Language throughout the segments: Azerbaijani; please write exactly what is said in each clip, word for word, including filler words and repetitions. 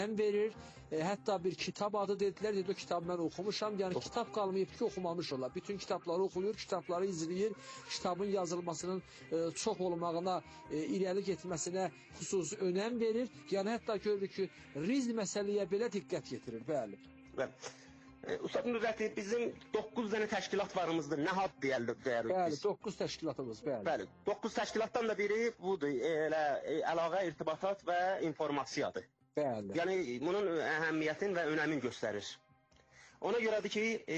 verir. E, hətta bir kitab adı dedilər. Dedi, o kitabı mən oxumuşam. Yəni oh. kitab qalmayıb ki, oxumamış olar. Bütün kitabları oxuyur, kitabları izləyir. Kitabın yazılmasının e, çox olmağına, e, irəli getməsinə xüsusi önəm verir. Yəni hətta görürük ki, rizq məsələyə belə diqqət yetirir. Bəli. Bəli. E, Ustad Nurəti, bizim doqquz dənə təşkilat varımızdır. Nə had deyərlər? Bəli, doqquz təşkilatımız, bəli. Bəli, doqquz təşkilatdan da biri budur, elə əlaqə, irtibatat və informasiyadır. Bəli. Yəni, bunun əhəmiyyətin və önəmin göstərir. Ona görədir ki, e,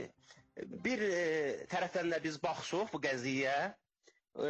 bir e, tərəfdən də biz baxsıq bu qəziyyəyə, e,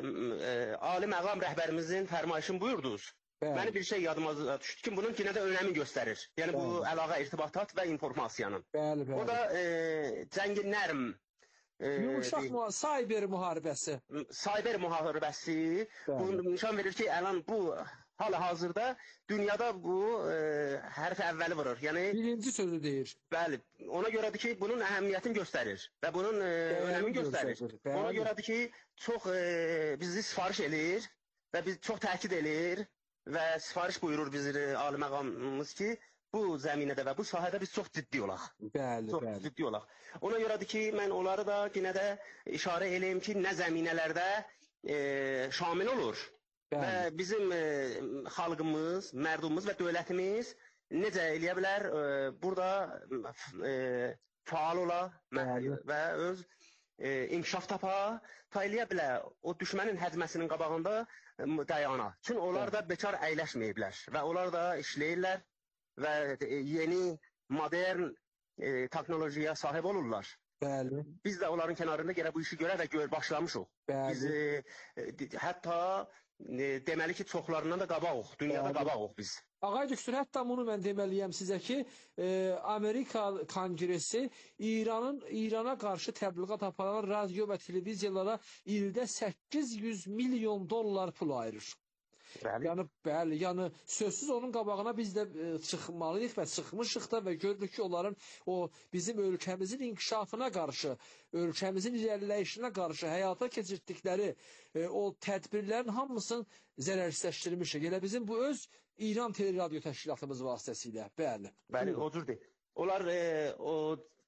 e, Ali məqam rəhbərimizin fərmayışını buyurdunuz. Bəli. Məni bir şey yadıma düşdü ki, bunun yenə də önəmi göstərir. Yəni, bəli, bu əlaqə, irtibatat və informasiyanın. Bəli, bəli. O da e, cəngi nərm. E, Yumuşaq müha cyber müharibəsi. Cyber müharibəsi. Bu nişan verir ki, əlan bu hal-hazırda dünyada bu e, hərfi əvvəli vurur. Yəni, birinci sözü deyir. Bəli. Ona görədir ki, bunun əhəmiyyətini göstərir və bunun e, önəmini göstərir. göstərir. Ona görədir ki, çox e, bizi sifariş eləyir və biz çox təkid eləyir. Və sifariş buyurur bizim ali məqamımız ki, bu zəminədə və bu sahədə biz çox ciddi olaq. Bəli, çox bəli. ciddi olaq. Ona görədir ki, mən onları da yenə də işarə eləyim ki, nə zəminələrdə e, şamil olur. Bəli. Və bizim e, xalqımız, mərdumumuz və dövlətimiz necə eləyə bilər, e, burada e, faal ola bəli. Və öz e, inkişaf tapa, ta eləyə bilər. O düşmənin həcməsinin qabağında dayana. Çünki onlar da bekar əyləşməyiblər və onlar da işləyirlər və yeni, modern e, texnolojiya sahib olurlar. Bəli. Biz də onların kənarında gələ bu işi görə və gör başlamışıq. Bəli. Biz e, e, hətta e, deməli ki, çoxlarından da qabağıq, dünyada Bəli. qabağıq biz. Ağay Düksür, hətta bunu mən deməliyəm sizə ki, e, Amerika Kongresi İranın İrana qarşı təbliğat aparan radio və televiziyalara ildə səkkiz yüz milyon dollar pul ayırır. Bəli. Yəni, bəli, yəni sözsüz onun qabağına biz də e, çıxmalıyıq və çıxmışıq da və gördük ki, onların o bizim ölkəmizin inkişafına qarşı, ölkəmizin irəliləyişinə qarşı həyata keçirdikləri e, o tədbirlərin hamısını zərərsizləşdirmişik. Elə bizim bu öz İran Teleradyo Təşkilatımız vasitəsilə, bəli. Bəli, o cürdür. Onlar e, o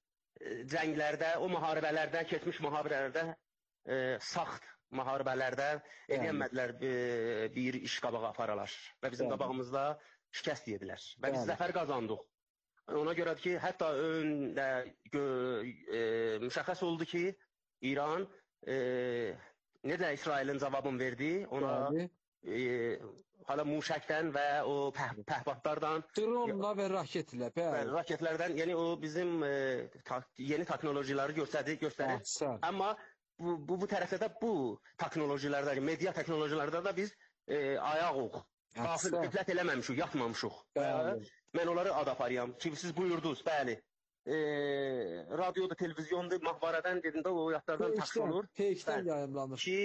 e, cənglərdə, o müharibələrdə, keçmiş müharibələrdə e, saxt müharibələrdə edəmədilər e, bir iş qabağa aparalar və bizim Bəli. qabağımızda şikəst yedilər və biz Bəli. zəfər qazandıq. Ona görə ki, hətta öndə e, müşəxəs oldu ki, İran e, necə İsrailin cavabını verdi, ona e, hala muşəkdən və o pəh pəhbatlardan, dronla və raketlə, bəli. raketlərdən, yəni o bizim e, ta yeni texnolojiləri göstərdi, göstərir. Amma Bu, bu, bu tərəfdə də bu texnolojilərdə, media texnolojilərdə də biz e, ayağıq. Qafil diqqət eləməmişik, yatmamışıq. Bəli. Mən onları ad aparıyam ki, siz buyurdunuz, bəli. E, radioda, televizyonda, mahbarədən dedində o yatlardan təxs olur. Peykdən yayımlanır. Ki,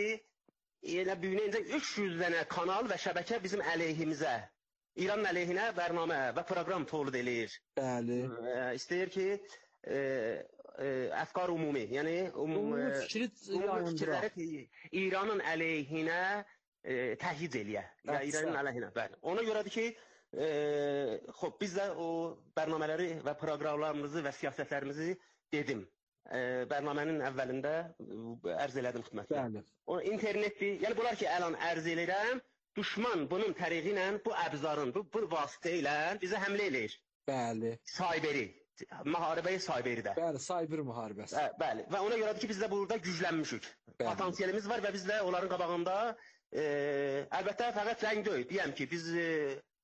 elə büyünəyincə üç yüz dənə kanal və şəbəkə bizim əleyhimizə, İranın əleyhinə bərnamə və proqram tolid eləyir. Bəli. E, istəyir ki, e, e, əfqar umumi, yəni um, umumi fikirləri İranın əleyhinə e, təhyic eləyə. Ya, İranın əleyhinə, bəli. Ona görədir ki, e, xob, biz də o bərnamələri və proqramlarımızı və siyasətlərimizi dedim. E, bərnamənin əvvəlində ərz elədim xidmətlə. O internetdir. Yəni bunlar ki, əlan ərz eləyirəm, düşman bunun təriqi ilə, bu əbzarın, bu, bu vasitə ilə bizə həmlə eləyir. Bəli. Sayberi. Müharibəyə sayberidə. Bəli, cyber müharibəsi. Ə, bəli. Və ona görədir ki, biz də burada güclənmişik. Bəli. Potansiyelimiz var və biz də onların qabağında e, əlbəttə fəqət rəng deyil. Deyəm ki, biz e,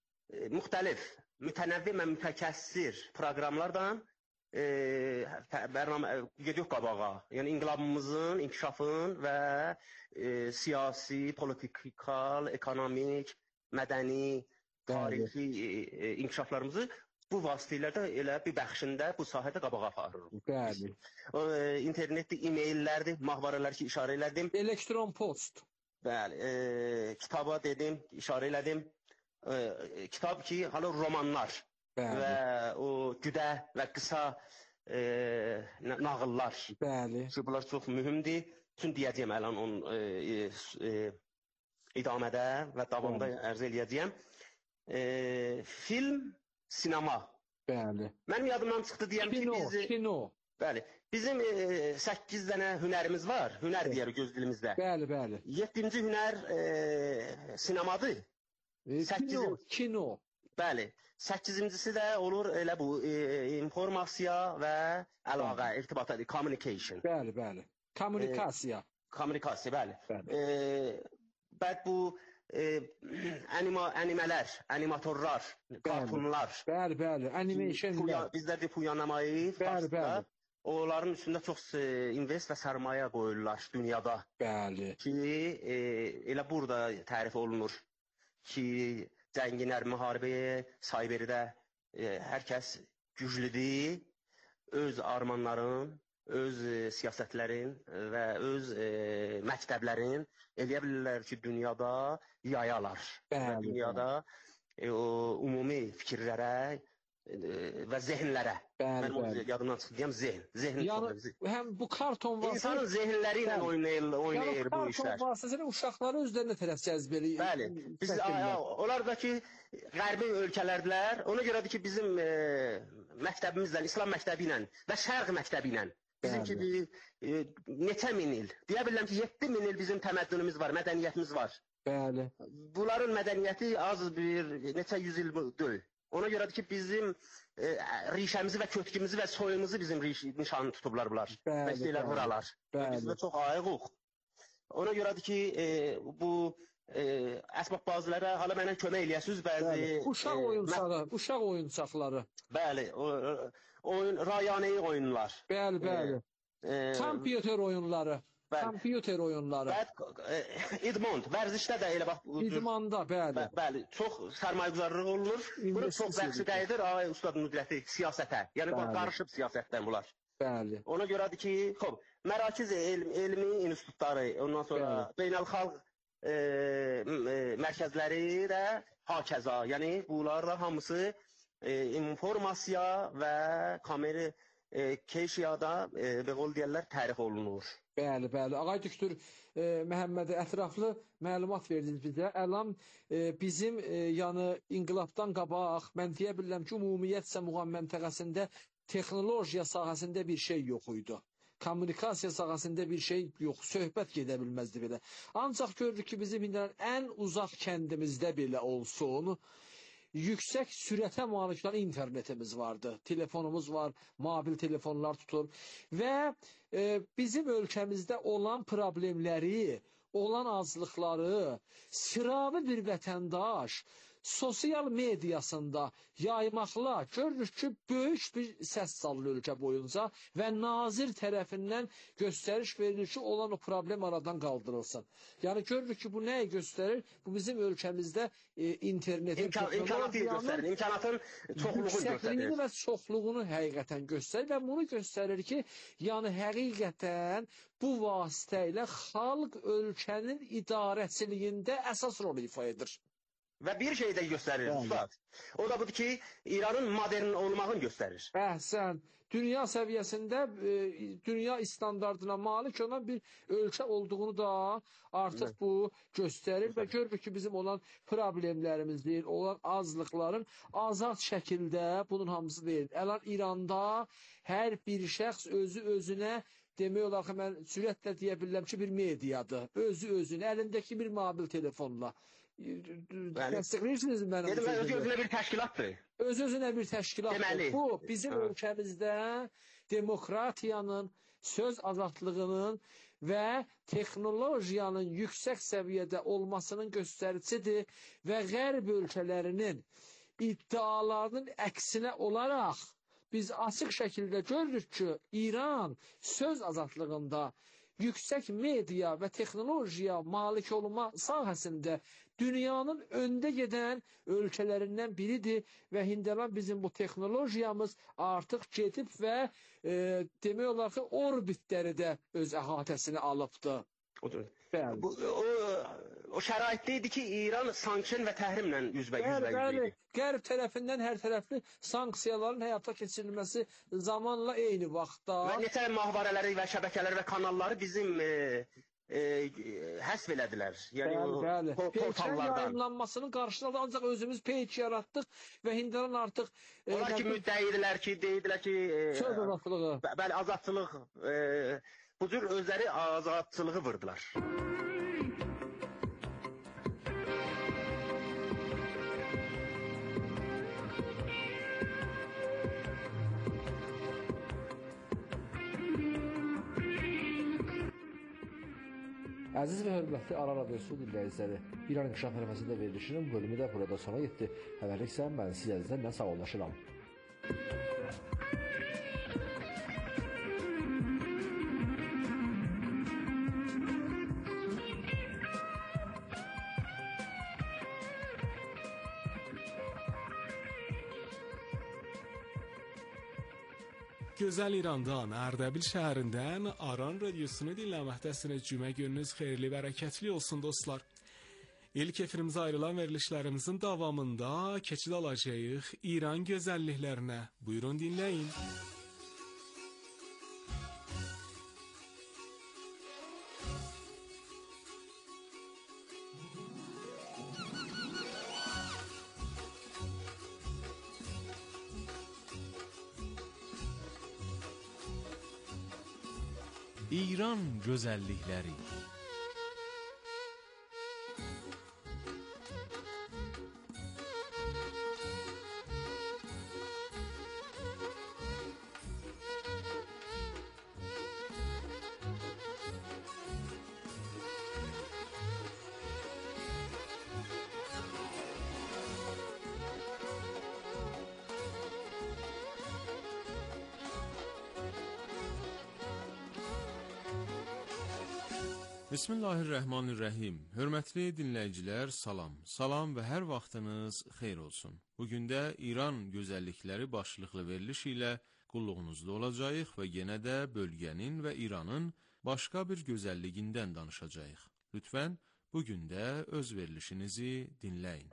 e, müxtəlif, mütənəvvi və mütəkəssir proqramlardan e, bərnamə gedirik qabağa. Yəni inqilabımızın, inkişafın və e, siyasi, politikal, ekonomik, mədəni, tarixi e, e, inkişaflarımızı bu vasitələrdə elə bir bəxşində bu sahədə qabağa aparırıq. Bəli. O, e, internetdə e-maillərdir, mahbaralar ki, işarə elədim. Elektron post. Bəli, e, kitaba dedim, işarə elədim. E, kitab ki, hala romanlar. Bəli. Və o güdə və qısa e, nağıllar. Bəli. Çünki bunlar çox mühümdür. Çünki deyəcəyəm əlan onun e, e, idamədə və davamda ərz eləyəcəyəm. E, film sinema. Bəli. Mənim yadımdan çıxdı deyəm ki, Kino, biz kino. bəli, bizim e, səkkiz dənə hünərimiz var. Hünər deyir göz dilimizdə. Bəli, bəli. yeddinci hünər e, sinemadır. E, kino, Səkkizin- kino. Bəli. səkkizincisi də olur elə bu e, informasiya və əlaqə, irtibat, communication. Bəli, bəli. Kommunikasiya. Kommunikasiya, bəli. Bəli. E, bəd bu e, anima, animələr, animatorlar, kartunlar. Bəli, bəli. Animation. Puya, bizlər də puyanamayı, Bəli, bəli. onların üstündə çox e, invest və sərmayə qoyurlar dünyada Bəli. ki, e, elə burada tərif olunur ki, cənginlər müharibəyə, Sayberdə e, hər kəs güclüdür, öz armanların, öz e, siyasətlərin və öz e, məktəblərin eləyə bilirlər ki, dünyada yayalar. Və Bəli, dünyada e, o ümumi fikirlərə e, və zehnlərə. Bəli, Mən o bəli. yadımdan çıxdı deyəm, zehn. Zehn Yəni həm bu karton İnsanın vasitəsilə zehnləri ilə Bəli. oynayır, yəni oynayır bu karton işlər. vasitəsilə uşaqları özlərinə tərəf cəzb edir. Bəli. Biz a- a- onlardakı qərbi ölkələrdələr. Ona görədir ki, bizim e, məktəbimizlə, İslam məktəbi ilə və Şərq məktəbi ilə bizimki Bəli. bir e, neçə min il, deyə bilərəm ki, yeddi min il bizim təməddünümüz var, mədəniyyətimiz var. Bəli. Bunların mədəniyyəti az bir neçə yüz il deyil. Ona görədir ki, bizim e, rişəmizi və kötkümüzü və soyumuzu bizim riş, nişanı tutublar bunlar. Bəli, Və istəyirlər bəli. buralar. Bəli. Biz də çox ayığıq. Ona görədir ki, e, bu e, əsbabbazlara hala mənə kömək eləyəsiniz bəzi. Bəli. Uşaq e, oyuncaqları, uşaq oyuncaqları. Bəli, o, o- oyun rayaneyi oyunlar. Bəli, bəli. E, Kompüter oyunları. bəli. Kompüter oyunları. Bəli, e, idmont, vərzişdə də elə bax bu cür- İdmanda, bəli. Bə- Bəli, çox sərmayəgüzarlıq olunur. Bunun çox İnvestisiya bəxşi edir. qəyidir ay ustad Nüdrəti siyasətə. Yəni bu Bəli. qarışıb siyasətdən bunlar. Bəli. Ona görədir ki, xoş, Mərakiz elm, elmi institutları, ondan sonra beynəlxalq e, m- e, mərkəzləri də hakəza. Yəni bunlar da hamısı e, informasiya və kamera e, keşiyada e, və qol deyirlər tərif olunur. Bəli, bəli. Ağay doktor e, Məhəmməd ətraflı məlumat verdiniz bizə. Əlam e, bizim e, yəni inqilabdan qabaq mən deyə bilərəm ki, ümumiyyətcə Muğam məntəqəsində texnologiya sahəsində bir şey yox idi. Kommunikasiya sahəsində bir şey yox, söhbət gedə bilməzdi belə. Ancaq gördük ki, bizim indilərin ən uzaq kəndimizdə belə olsun, yüksək sürətə malik olan internetimiz vardı. Telefonumuz var, mobil telefonlar tutur və e, bizim ölkəmizdə olan problemləri, olan azlıqları sıravi bir vətəndaş sosial mediasında yaymaqla görürük ki, böyük bir səs salır ölkə boyunca və nazir tərəfindən göstəriş verilir ki, olan o problem aradan qaldırılsın. Yəni görürük ki, bu nəyi göstərir? Bu bizim ölkəmizdə e, internetin İmkan, imkanatı göstərir, imkanatın çoxluğunu yüksəkliyini göstərir. və çoxluğunu həqiqətən göstərir və bunu göstərir ki, yəni həqiqətən bu vasitə ilə xalq ölkənin idarəçiliyində əsas rol ifa edir. Və bir şey də göstərir Bəli. ustad. O da budur ki, İranın modern olmağını göstərir. Əhsən, dünya səviyyəsində e, dünya standartına malik olan bir ölkə olduğunu da artıq bu göstərir və görürük ki, bizim olan problemlərimizdir, olan azlıqların azad şəkildə bunun hamısı deyil. Əlan İranda hər bir şəxs özü özünə demək olar ki, mən sürətlə deyə bilirəm ki, bir mediadır. Özü özünə, əlindəki bir mobil telefonla. Təsdiqləyirsiniz mənim Dedim, öz sözümü? özünə bir təşkilatdır. Öz-özünə bir təşkilatdır. Deməli. Bu, bizim Ha. ölkəmizdə demokratiyanın, söz azadlığının və texnologiyanın yüksək səviyyədə olmasının göstəricisidir və qərb ölkələrinin iddialarının əksinə olaraq biz açıq şəkildə görürük ki, İran söz azadlığında yüksək media və texnologiya malik olma sahəsində dünyanın öndə gedən ölkələrindən biridir və Hindilan bizim bu texnologiyamız artıq gedib və e, demək olar ki, orbitləri də öz əhatəsinə alıbdır. Odur. Bəli. Bu, o, o şəraitdə idi ki, İran sanksiyon və təhrimlə üzbə Bəli, üzbə bəli. idi. Qərb tərəfindən hər tərəfli sanksiyaların həyata keçirilməsi zamanla eyni vaxtda Və neçə müharibələri və şəbəkələri və kanalları bizim e, e, həsb elədilər. Yəni Bəli, o bəli. po- Peyçlər portallardan. yayımlanmasının qarşısında da ancaq özümüz peyç yaratdıq və indidən artıq e, Onlar ki nə bilim, müddəi idilər ki, deyirdilər ki, söz e, azadlığı. bə- bəli azadçılıq, e, bu cür özləri azadçılığı vurdular. Əziz və hörmətli Ara Radiosu dinləyiciləri, İran İnkişaf Hərəfəsində verilişinin bu bölümü də burada sona yetdi. Həvərlik isə mən siz əzizlərlə sağollaşıram. Gözəl İrandan, Ərdəbil şəhərindən Aran radiosunu dinləməkdəsiniz. Cümə gününüz xeyirli, bərəkətli olsun dostlar. İlk efirimizə ayrılan verilişlərimizin davamında keçid alacağıq İran gözəlliklərinə. Buyurun dinləyin. İran gözəllikləri. Bismillahirrahmanirrahim. Hörmətli dinləyicilər, salam. Salam və hər vaxtınız xeyir olsun. Bugün də İran gözəllikləri başlıqlı veriliş ilə qulluğunuzda olacağıq və yenə də bölgənin və İranın başqa bir gözəlliyindən danışacağıq. Lütfən, bugün də öz verilişinizi dinləyin.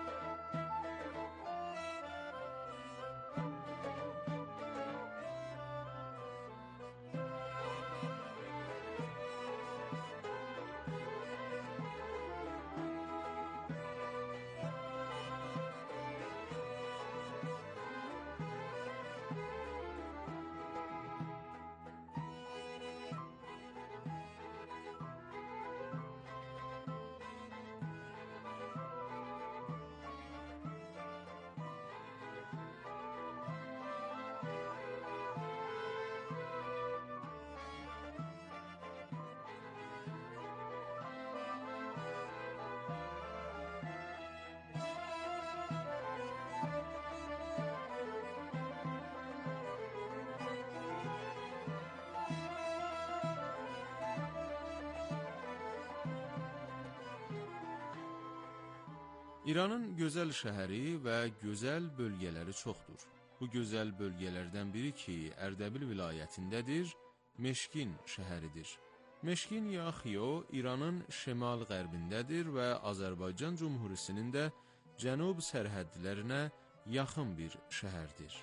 İranın gözəl şəhəri və gözəl bölgələri çoxdur. Bu gözəl bölgələrdən biri ki, Ərdəbil vilayətindədir, Meşkin şəhəridir. Meşkin ya Xiyo İranın şimal-qərbindədir və Azərbaycan Cumhuriyetinin də cənub sərhədlərinə yaxın bir şəhərdir.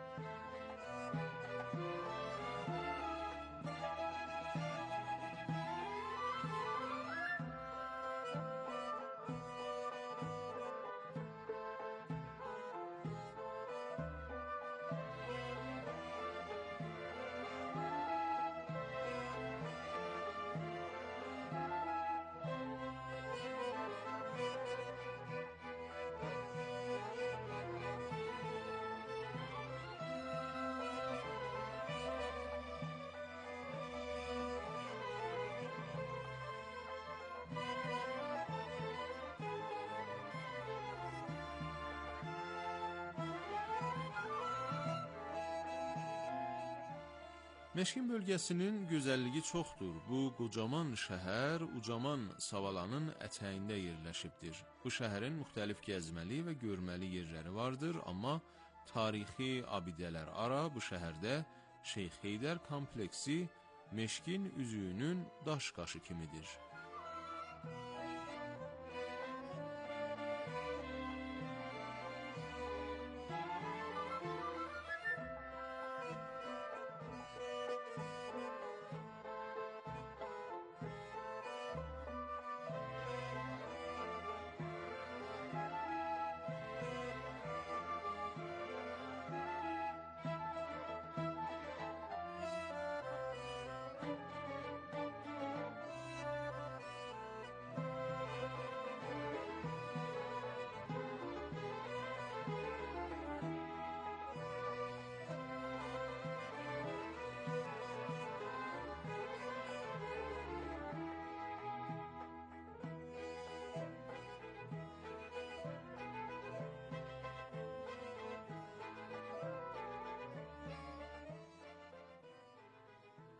Meşkin bölgəsinin gözəlliyi çoxdur. Bu qocaman şəhər ucaman Savalanın ətəyində yerləşibdir. Bu şəhərin müxtəlif gəzməli və görməli yerləri vardır, amma tarixi abidələr ara bu şəhərdə Şeyx Heydər kompleksi Meşkin üzüyünün daş qaşı kimidir.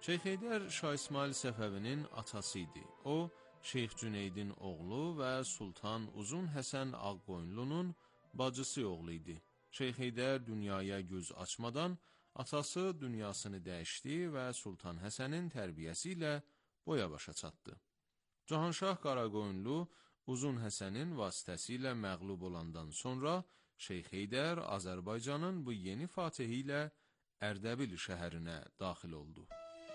Şeyx Heydər Şah İsmail Səfəvinin atası idi. O, Şeyx Cüneydin oğlu və Sultan Uzun Həsən Ağqoyunlunun bacısı oğlu idi. Şeyx Heydər dünyaya göz açmadan atası dünyasını dəyişdi və Sultan Həsənin tərbiyəsi ilə boya başa çatdı. Cahanşah Qaraqoyunlu Uzun Həsənin vasitəsilə məğlub olandan sonra Şeyx Heydər Azərbaycanın bu yeni fatehi ilə Ərdəbil şəhərinə daxil oldu.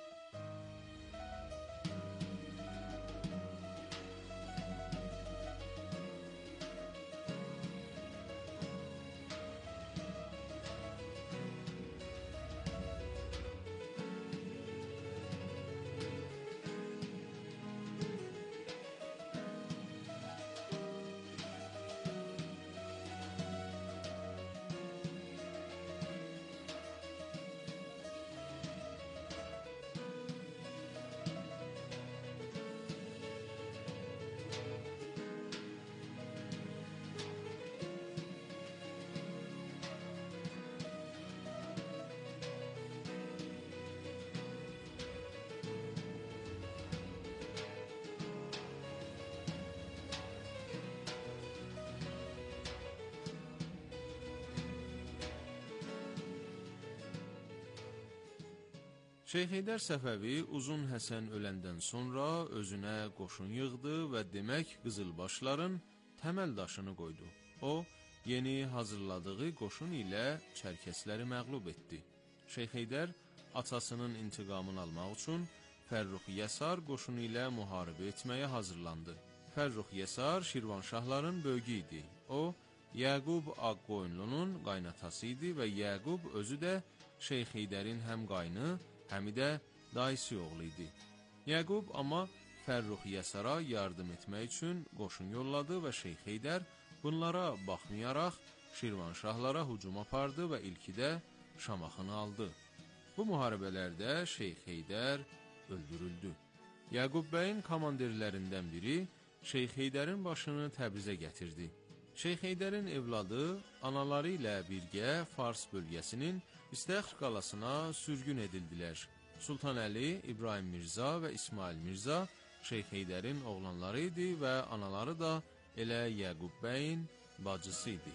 Şeyx Heydər Səfəvi Uzun Həsən öləndən sonra özünə qoşun yığdı və demək qızılbaşların təməl daşını qoydu. O, yeni hazırladığı qoşun ilə Çərkəsləri məğlub etdi. Şeyx Heydər atasının intiqamını almaq üçün Fərrux Yəsar qoşunu ilə müharibə etməyə hazırlandı. Fərrux Yəsar Şirvanşahların böyüyü idi. O, Yəqub Ağqoyunlunun qaynatası idi və Yəqub özü də Şeyx Heydərin həm qaynı, həmi də dayısı oğlu idi. Yəqub amma Fərrux Yəsara yardım etmək üçün qoşun yolladı və Şeyx Heydər bunlara baxmayaraq Şirvanşahlara hücum apardı və ilkidə Şamaxını aldı. Bu müharibələrdə Şeyx Heydər öldürüldü. Yəqub bəyin komandirlərindən biri Şeyx Heydərin başını Təbrizə gətirdi. Şeyx Heydərin evladı anaları ilə birgə Fars bölgəsinin İstəxr qalasına sürgün edildilər. Sultan Əli, İbrahim Mirza və İsmail Mirza Şeyx Heydərin oğlanları idi və anaları da elə Yəqub bəyin bacısı idi.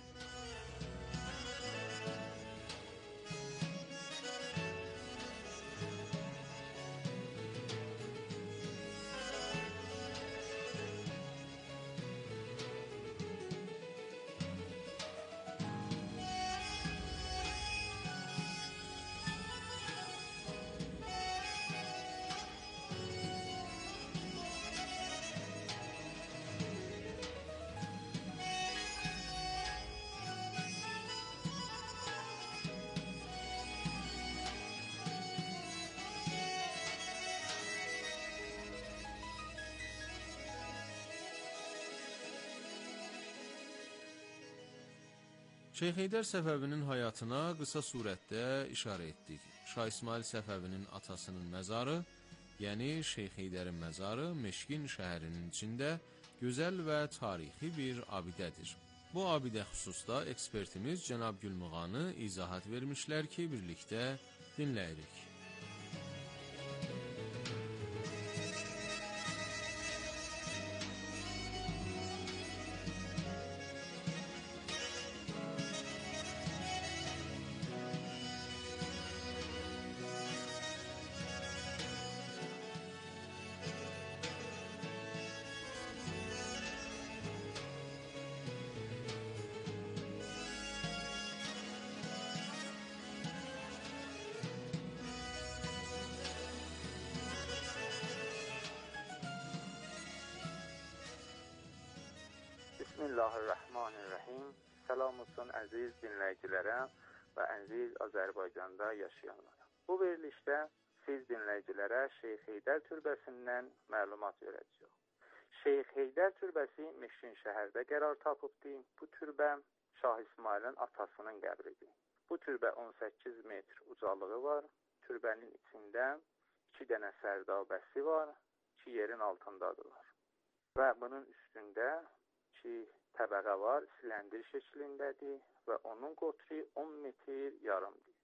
Şeyx Heydər Səfəvinin həyatına qısa surətdə işarə etdik. Şah İsmail Səfəvinin atasının məzarı, yəni Şeyx Heydərin məzarı Meşkin şəhərinin içində gözəl və tarixi bir abidədir. Bu abidə xüsusda ekspertimiz cənab Gülmüğanı izahat vermişlər ki, birlikdə dinləyirik. Bismillahirrahmanirrahim. Salam olsun əziz dinləyicilərə və əziz Azərbaycanda yaşayanlara. Bu verilişdə siz dinləyicilərə Şeyx Heydər türbəsindən məlumat verəcəyik. Şeyx Heydər türbəsi Meşkin şəhərdə qərar tapıbdır. Bu türbə Şah İsmailin atasının qəbridir. Bu türbə on səkkiz metr ucalığı var. Türbənin içində iki dənə sərdabəsi var, ki yerin altındadılar. Və bunun üstündə iki təbəqə var, silindir şəklindədir və onun qotri on metr yarımdır.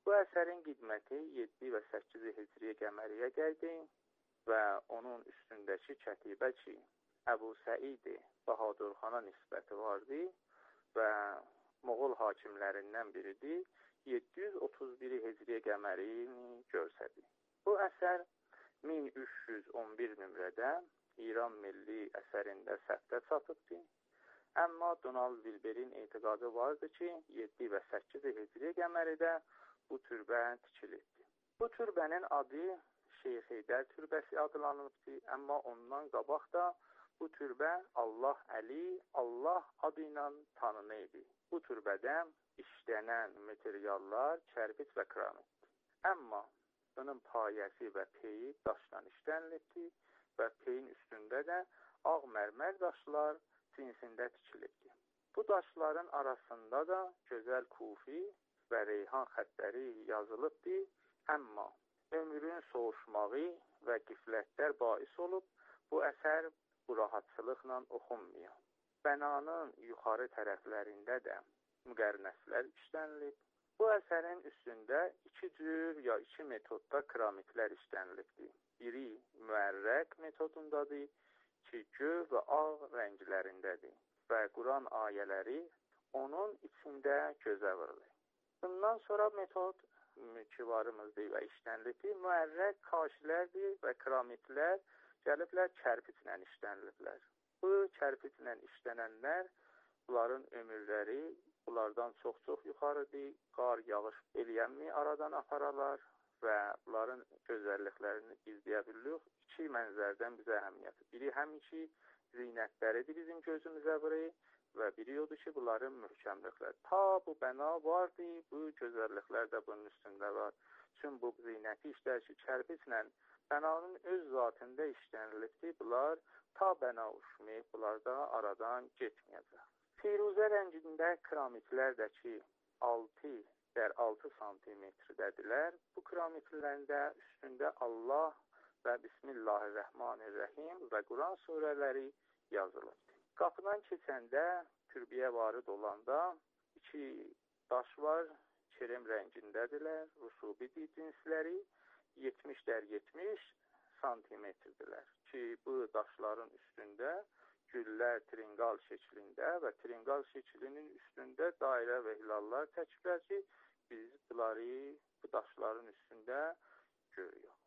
Bu əsərin qidməti yeddi və səkkiz Hicri qəməriyə gəldi və onun üstündəki kətibə ki, Əbu Səid Bahadurxana nisbəti vardı və Moğol hakimlərindən biridir, yeddi yüz otuz bir Hicri qəmərini görsədir. Bu əsər min üç yüz on bir nömrədə İran Milli əsərində səbtə çatıbdır. Amma Donald Wilber'in etiqadı vardı ki, yeddi və səkkiz Hicri qəməridə bu türbə tikilibdir. Bu türbənin adı Şeyx Heydər türbəsi adlanıbdır, amma ondan qabaq da bu türbə Allah Əli, Allah adı ilə tanını idi. Bu türbədə işlənən materiallar kərpic və kranitdir. Amma bunun payəsi və peyi daşdan işlənilibdir və peyin üstündə də ağ mərmər daşlar cinsində tikilibdir. Bu daşların arasında da gözəl kufi və reyhan xəttləri yazılıbdır, amma ömrün soğuşmağı və qiflətlər bais olub, bu əsər bu rahatçılıqla oxunmuyor. Bənanın yuxarı tərəflərində də müqərnəslər işlənilib. Bu əsərin üstündə iki cür ya iki metodda kiramitlər işlənilibdir. Biri müərrəq metodundadır ki, göv və ağ rənglərindədir və Quran ayələri onun içində gözə vurulur. Bundan sonra metod kivarımızdır və işlənilibdir. Müərrəq kaşilərdir və kiramitlər gəliblər kərpiclə işləniliblər. Bu kərpiclə işlənənlər, bunların ömürləri bunlardan çox-çox yuxarıdır. Qar, yağış eləyənmi aradan aparalar və bunların gözəlliklərini izləyə bilirik. İki mənzərdən bizə əhəmiyyəti. Biri həminki zinətləridir bizim gözümüzə vurur və biri odur ki, bunların möhkəmlikləri. Ta bu bəna vardı, bu gözəlliklər də bunun üstündə var. Çünki bu zinəti işlər ki, kərpiclə bənanın öz zatında işlənilibdir. Bunlar ta bəna uçmayıb, bunlar da aradan getməyəcək. Firuzə rəngində kiramitlər də ki, altı dər altı santimetrdədirlər. Bu kiramitlərin də üstündə Allah və Bismillahirrahmanirrahim və Quran surələri yazılıbdır. Qapıdan keçəndə, türbəyə varid olanda iki daş var, krem rəngindədirlər, rusubidir cinsləri, yetmiş dər yetmiş santimetrdirlər ki, bu daşların üstündə güllər trinqal şəklində və trinqal şəklinin üstündə dairə və hilallar çəkiblər ki, biz bunları bu daşların üstündə görüyoruz.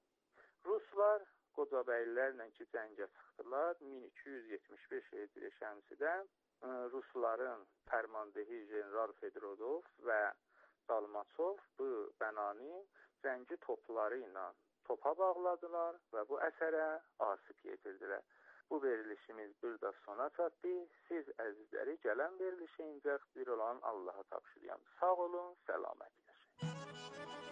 Ruslar Qocabəylilərlə ki, cəngə çıxdılar. min iki yüz yetmiş beş Hicri şəmsidə Rusların fərmandehi General Fedrodov və Dalmaçov bu bənanı zəngi topları ilə topa bağladılar və bu əsərə asib yetirdilər. Bu verilişimiz burada sona çatdı. Siz əzizləri gələn verilişə incə xdir olan Allaha tapşırıyorum. Sağ olun, səlamət yaşayın.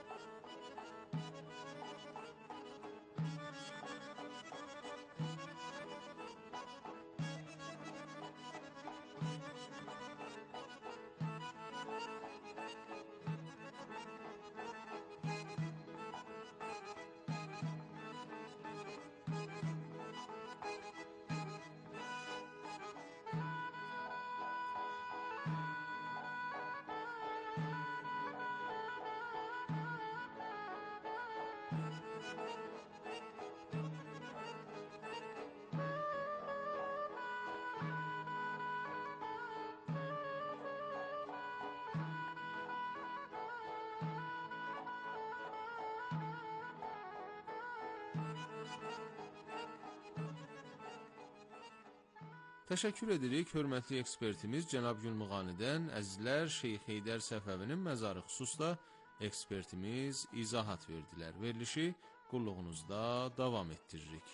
Təşəkkür edirik hörmətli ekspertimiz cənab Gülmuğanidən. Əzizlər, Şeyx Heydər Səfəvinin məzarı xüsusda ekspertimiz izahat verdilər. Verilişi qulluğunuzda davam etdiririk.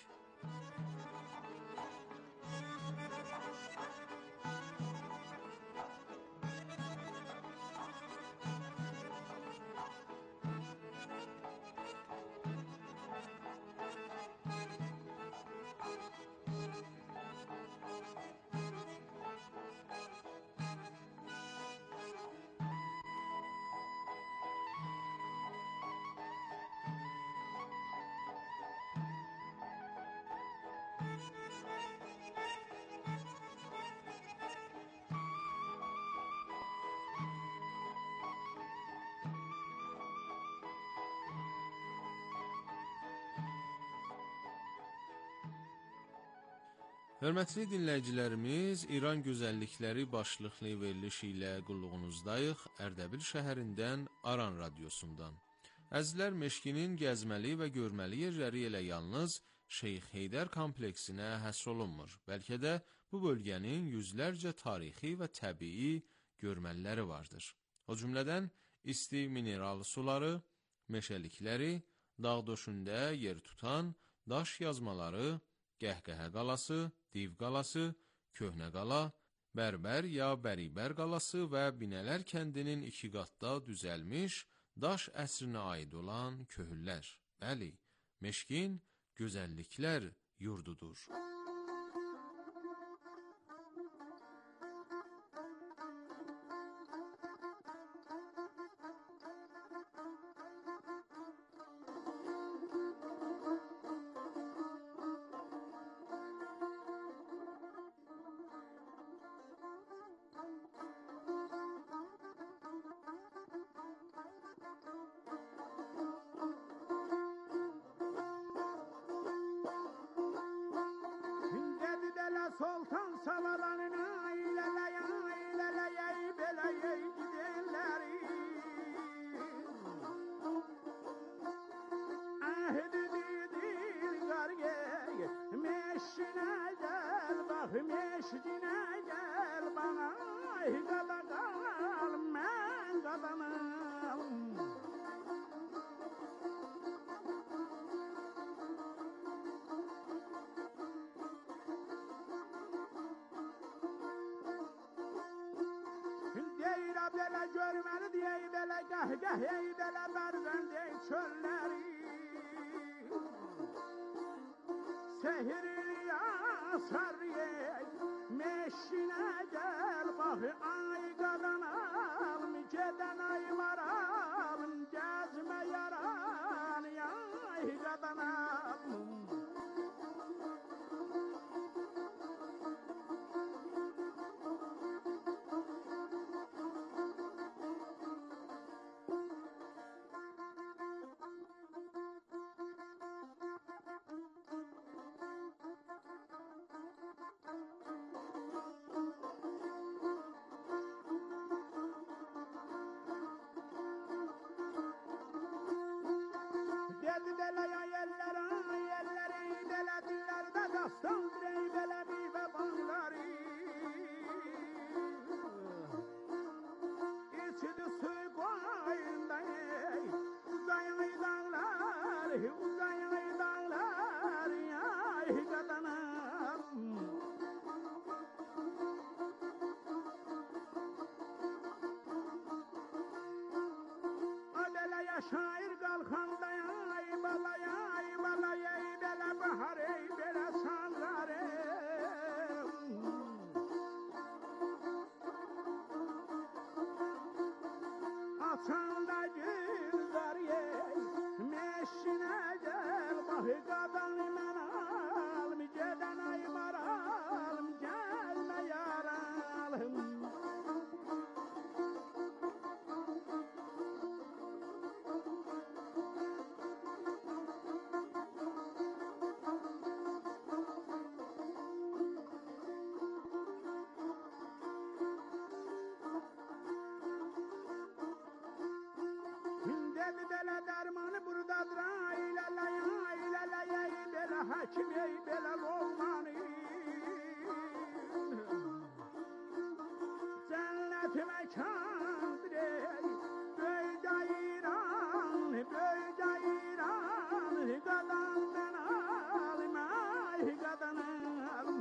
Hörmətli dinləyicilərimiz, İran Gözəllikləri başlıqlı veriliş ilə qulluğunuzdayıq Ərdəbil şəhərindən Aran radiosundan. Əzizlər, Meşkinin gəzməli və görməli yerləri elə yalnız Şeyx Heydər kompleksinə həsr olunmur. Bəlkə də bu bölgənin yüzlərcə tarixi və təbii görməliləri vardır. O cümlədən isti mineral suları, meşəlikləri, dağ döşündə yer tutan daş yazmaları, Qəhqəhə qalası, Div qalası, Köhnə qala, Bərbər ya Bəribər qalası və Binələr kəndinin iki qatda düzəlmiş daş əsrinə aid olan köhürlər. Bəli, Meşkin gözəlliklər yurdudur. Sultan salalarına ilerleye ilerleye beleye gidenleri ahdidir garge meşine gel bak meşine gel bana gada kal men gadanım. Belə görməli deyək, belə qəhqəhəy, belə bərzəndəy çölləri Sehirli asar yey, meşinə gəl, bax ay qadanalım, gedən ay maralım, gəzmə yaran, ay qadanalım. Dedi belə ya yerlərə, yerləri belə dillərdə dastan direy belə meyvə bağları İçidi suy qoyunda ey, uzayın dağlar, uzayın dağlar, ay qadanım. O belə ya şair qalxanda ay balaya, ay balaya, belə bahar, ey belə sanlar Açanda güzar yey, meşinə gəl, bax qadan mən alım, gedən ay maralım, gəlmə yaralım. Dedi belə dərmanı buradadır, ilələyə, ilələyə, belə həkim, ey, belə Loğmanı Cənnət məkandır, ey, böyüdə İran, böyüdə İran, qadan mən alım, ay qadanım.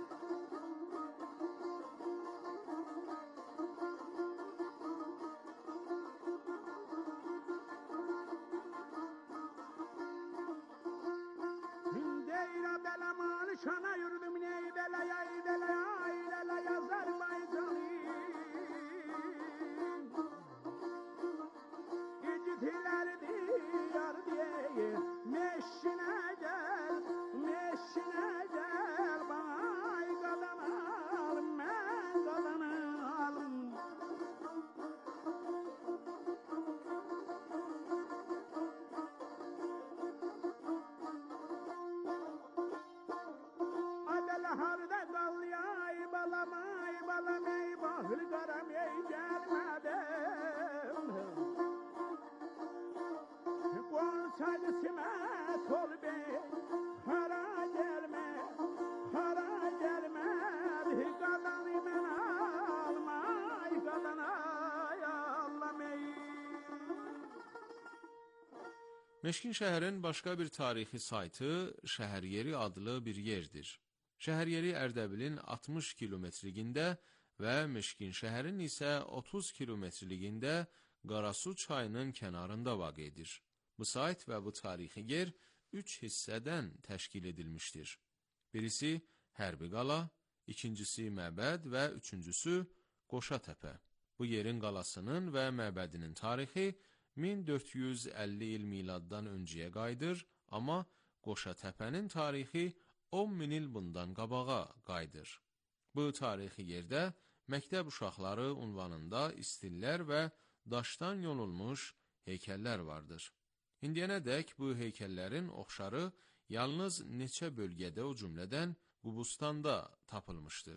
Deyra belə malişana yürüdüm, ney belə yay belə yay belə yazar baycanı Meşkin şəhərin başqa bir tarixi saytı Şəhəryeri adlı bir yerdir. Şəhəryeri Ərdəbilin altmış kilometrliyində və Meşkin şəhərin isə otuz kilometrliyində Qarasu çayının kənarında vaqedir. Bu sayt və bu tarixi yer üç hissədən təşkil edilmişdir. Birisi Hərbi qala, ikincisi məbəd və üçüncüsü Qoşatəpə. Bu yerin qalasının və məbədinin tarixi min dörd yüz əlli il miladdan öncəyə qayıdır, amma Qoşatəpənin tarixi on min il bundan qabağa qayıdır. Bu tarixi yerdə məktəb uşaqları unvanında istillər və daşdan yonulmuş heykəllər vardır. İndiyənədək bu heykəllərin oxşarı yalnız neçə bölgədə, o cümlədən Qubustanda tapılmışdır.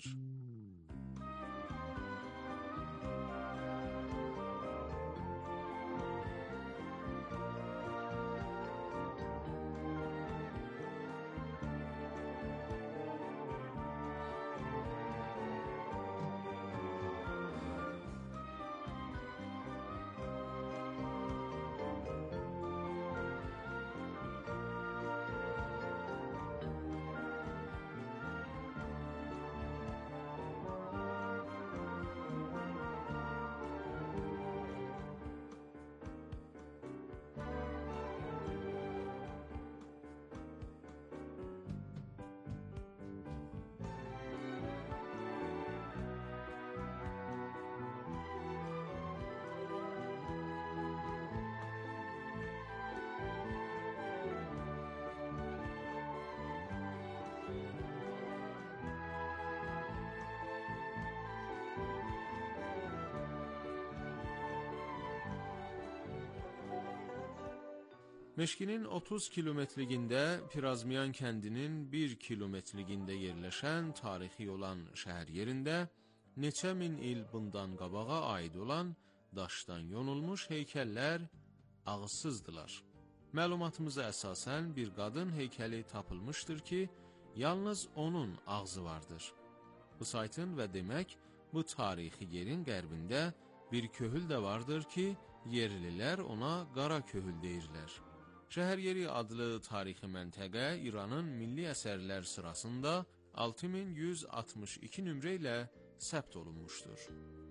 Meşkinin otuz kilometrliyində Pirazmiyan kəndinin bir kilometrliyində yerləşən tarixi olan şəhər yerində neçə min il bundan qabağa aid olan daşdan yonulmuş heykəllər ağızsızdılar. Məlumatımıza əsasən bir qadın heykəli tapılmışdır ki, yalnız onun ağzı vardır. Bu saytın və demək bu tarixi yerin qərbində bir köhül də vardır ki, yerlilər ona qara köhül deyirlər. Şəhəryeri adlı tarixi məntəqə İranın milli əsərlər sırasında altı min yüz altmış iki nömrə ilə səbt olunmuşdur.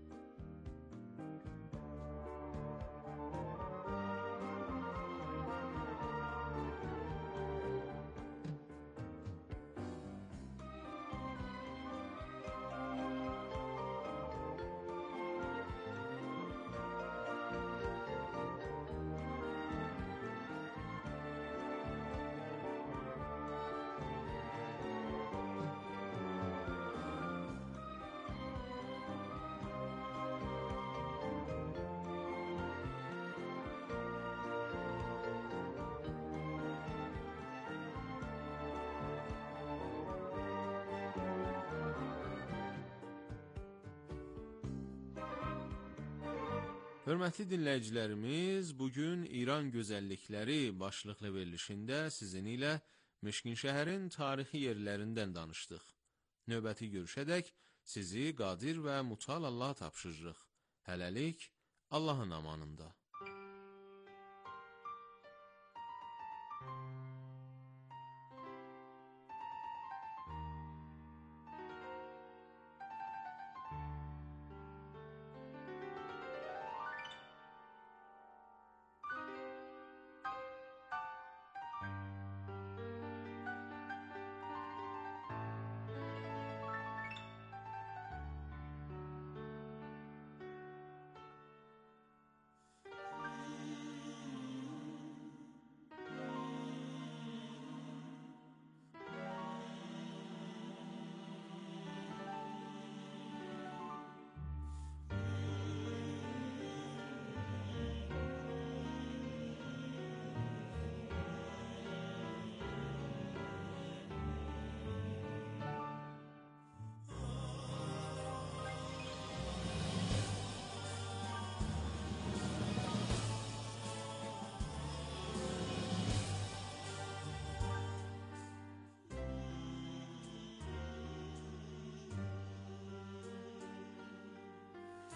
Hörmətli dinləyicilərimiz, bugün İran gözəllikləri başlıqlı verilişində sizin ilə Meşkin şəhərin tarixi yerlərindən danışdıq. Növbəti görüşədək sizi qadir və mutal Allah tapşırırıq. Hələlik Allahın amanında.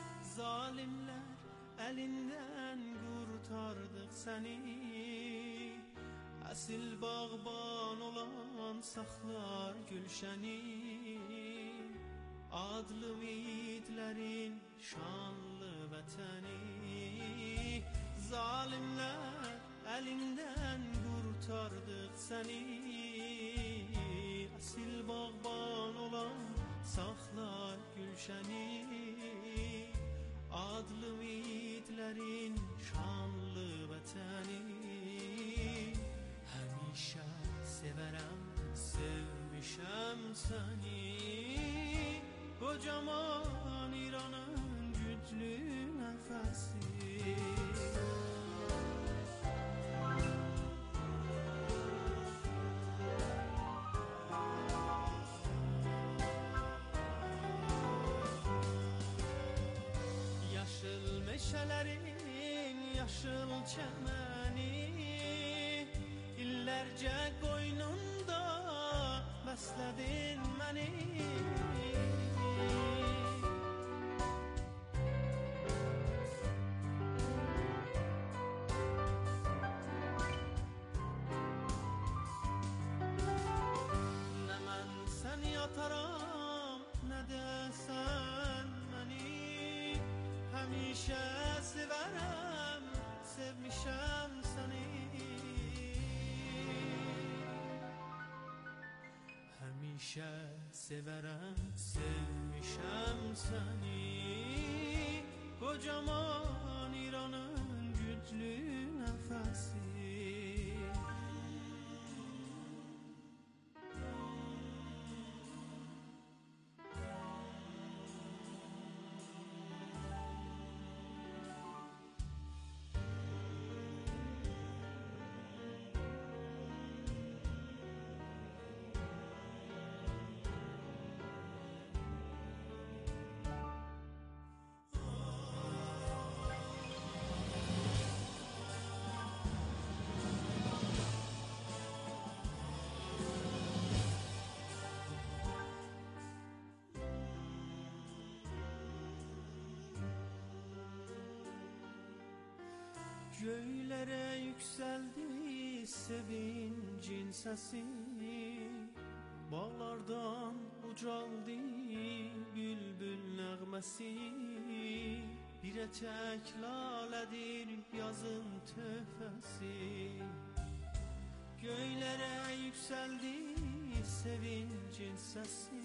Zalimler elinden kurtardık seni. Əsil bağban olan saxlar gülşəni, adlı midlərin şanlı vətəni. Zalimlər əlindən qurtardıq səni, əsil bağban olan saxlar gülşəni, adlı midlərin şanlı vətəni. Həmişə sevərəm, sevmişəm səni, kocaman İranın güclü nəfəsi. Yaşıl meşələrin yaşıl çəməni, illərcə qoynunda bəslədin məni. Nə mən sən yataram, nə də sən məni, həmişə sevərəm, sevmişəm səni. Həmişə sevərəm, sevmişəm səni, kocaman İranın güclü nəfəsi. Göylərə yüksəldi sevincin səsi, bağlardan ucaldı bülbül nəğməsi. Bir ətək lalədir yazın töhfəsi. Göylərə yüksəldi sevincin səsi,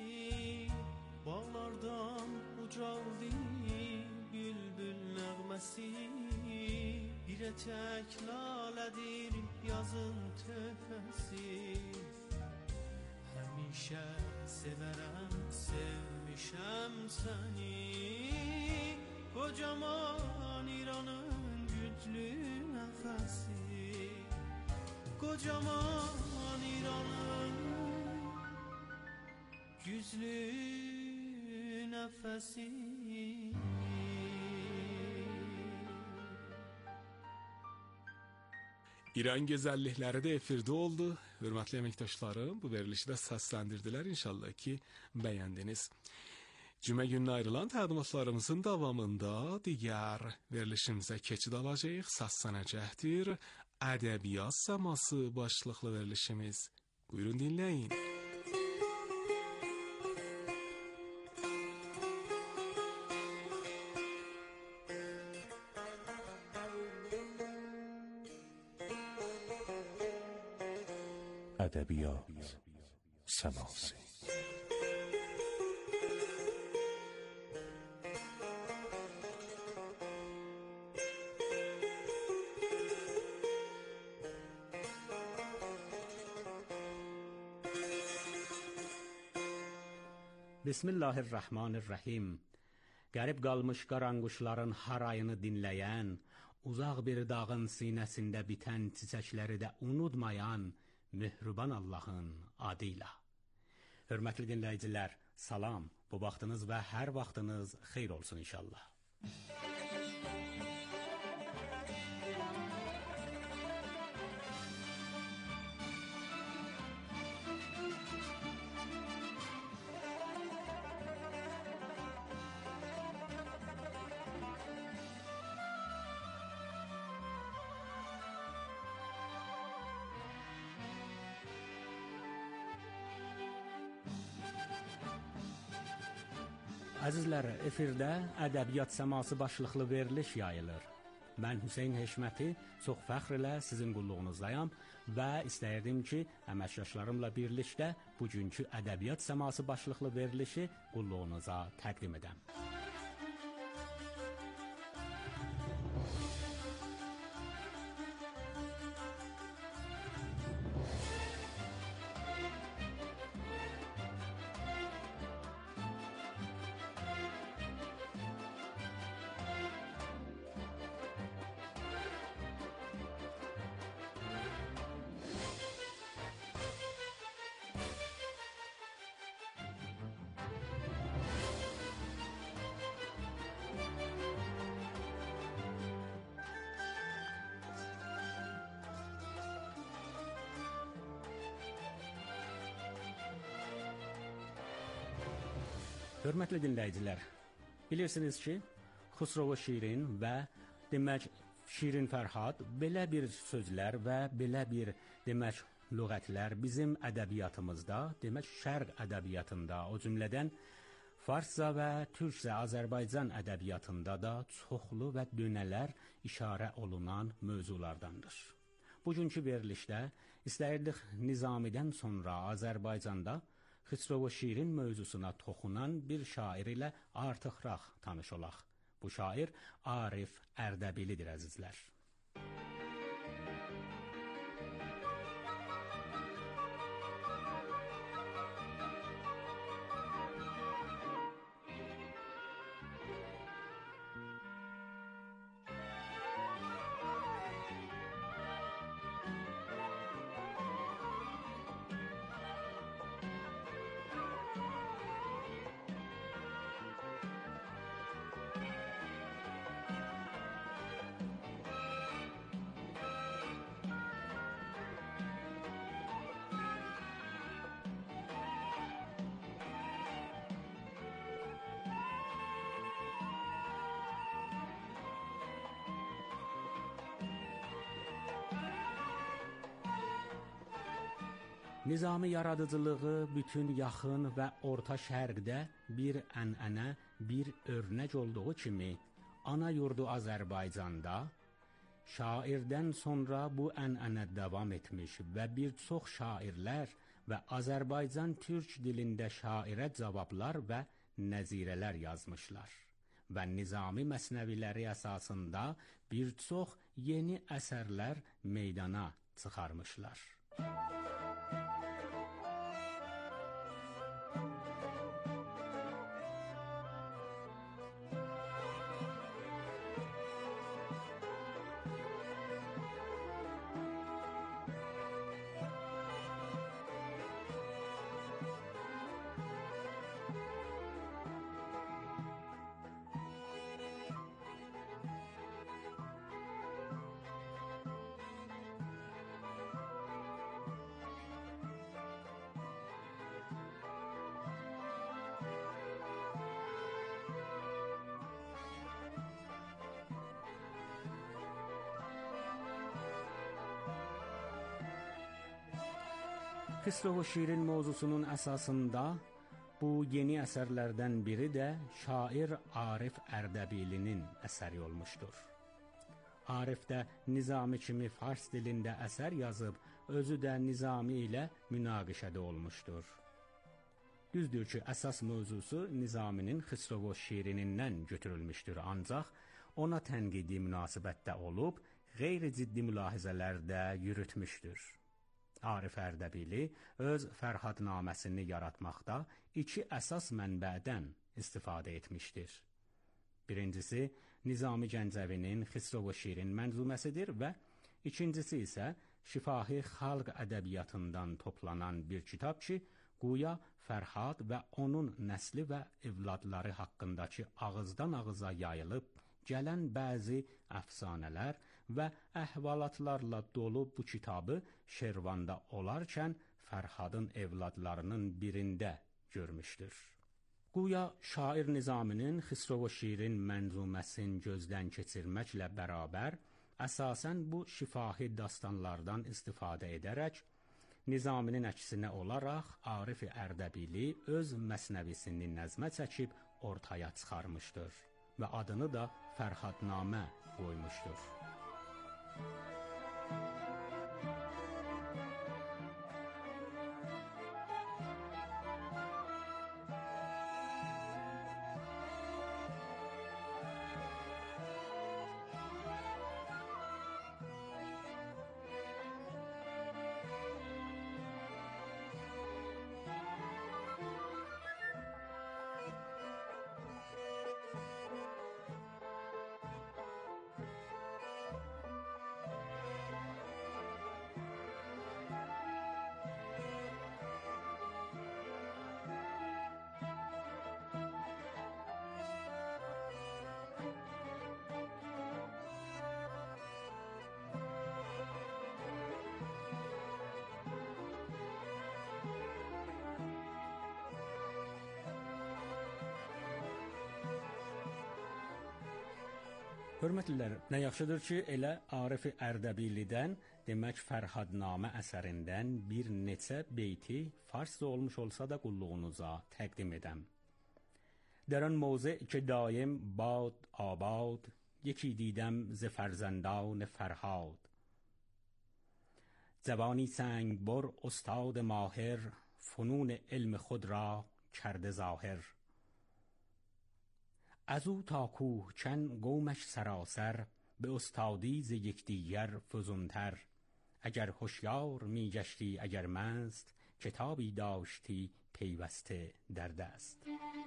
bağlardan ucaldı bülbül nəğməsi. Bir ətək lalədir yazın töhfəsi. Həmişə sevərəm, sevmişəm səni, kocaman İranın güclü nəfəsi. Kocaman İranın güclü nəfəsi. İran gözəllikləri də efirdə oldu. Hörmətli əməkdaşlarım, bu verilişi də səsləndirdilər. İnşallah ki, bəyəndiniz. Cümə gününə ayrılan təqdimatlarımızın davamında digər verilişimizə keçid alacağıq. Səslənəcəkdir. Ədəbiyyat səması başlıqlı verilişimiz. Buyurun dinləyin. ادبیات سماسی Bismillahirrahmanirrahim. Qərib qalmış qaranquşların harayını dinləyən, uzaq bir dağın sinəsində bitən çiçəkləri də unutmayan Mehriban Allahın adıyla. Hörmətli dinləyicilər, salam. Bu vaxtınız və hər vaxtınız xeyir olsun inşallah. Əzizlər, efirdə ədəbiyyat səması başlıqlı veriliş yayılır. Mən Hüseyn Heşməti çox fəxr ilə sizin qulluğunuzdayam və istəyirdim ki, əməkdaşlarımla birlikdə bugünkü ədəbiyyat səması başlıqlı verilişi qulluğunuza təqdim edəm. Hörmətli dinləyicilər, bilirsiniz ki, Xusrovu Şirin və demək Şirin Fərhad belə bir sözlər və belə bir demək lüğətlər bizim ədəbiyyatımızda, demək şərq ədəbiyyatında, o cümlədən Farsca və Türkcə Azərbaycan ədəbiyyatında da çoxlu və dönələr işarə olunan mövzulardandır. Bugünkü verilişdə istəyirdik Nizamidən sonra Azərbaycanda Xusrovu Şirin mövzusuna toxunan bir şair ilə artıqraq tanış olaq. Bu şair Arif Ərdəbilidir, əzizlər. Nizami yaradıcılığı bütün yaxın və orta şərqdə bir ənənə, bir örnək olduğu kimi, ana yurdu Azərbaycanda, şairdən sonra bu ənənə davam etmiş və bir çox şairlər və Azərbaycan türk dilində şairə cavablar və nəzirələr yazmışlar və Nizami məsnəviləri əsasında bir çox yeni əsərlər meydana çıxarmışlar. Xusrovu Şirin mövzusunun əsasında bu yeni əsərlərdən biri də şair Arif Ərdəbilinin əsəri olmuşdur. Arif də Nizami kimi fars dilində əsər yazıb, özü də Nizami ilə münaqişədə olmuşdur. Düzdür ki, əsas mövzusu Nizaminin Xusrovu Şirinindən götürülmüşdür, ancaq ona tənqidi münasibətdə olub, qeyri-ciddi mülahizələr də yürütmüşdür. Arif Ərdəbili öz Fərhadnaməsini yaratmaqda iki əsas mənbədən istifadə etmişdir. Birincisi, Nizami Gəncəvinin Xusrovu Şirin mənzuməsidir və ikincisi isə şifahi xalq ədəbiyyatından toplanan bir kitab ki, guya Fərhad və onun nəsli və evladları haqqındakı ağızdan ağıza yayılıb gələn bəzi əfsanələr və əhvalatlarla dolu bu kitabı Şirvanda olarkən Fərhadın evladlarının birində görmüşdür. Guya şair Nizaminin Xusrovu Şirin mənzuməsini gözdən keçirməklə bərabər, əsasən bu şifahi dastanlardan istifadə edərək, Nizaminin əksinə olaraq Arif Ərdəbili öz məsnəvisini nəzmə çəkib, ortaya çıxarmışdır və adını da Fərhadnamə qoymuşdur. Hörmətlilər, nə yaxşıdır ki, elə Arif Ərdəbilidən, demək Fərhadnamə əsərindən bir neçə beyti farsca olmuş olsa da qulluğunuza təqdim edəm. در آن موضع که دایم باد آباد یکی دیدم ز فرزندان فرهاد جوانی سنگبر استاد ماهر فنون علم خود را کرده ظاهر از او تا کوهکن قومش سراسر به استادی ز یکدیگر فزونتر اگر هوشیار می گشتی اگر مست کتابی داشتی پیوسته در دست.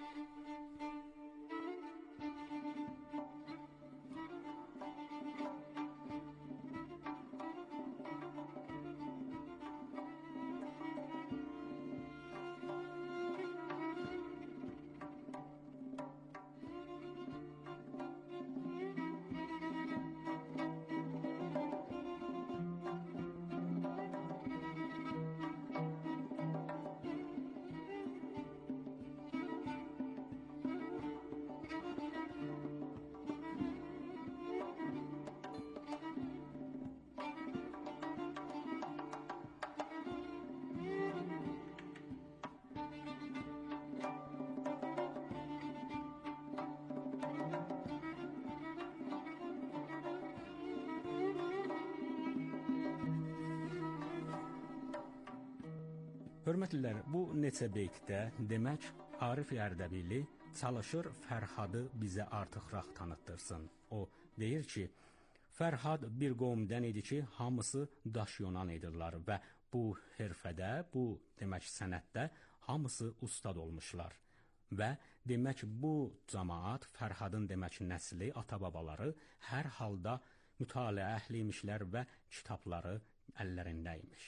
Hörmətlilər, bu neçə beytdə demək Arif Ərdəbili çalışır Fərhadı bizə artıqraq tanıtdırsın. O deyir ki, Fərhad bir qovmdən idi ki, hamısı daş yonan edirlər və bu hərfədə, bu demək sənətdə hamısı ustad olmuşlar. Və demək bu cəmaat Fərhadın demək nəsli, ata-babaları hər halda mütaliə əhliymişlər və kitabları əllərindəymiş.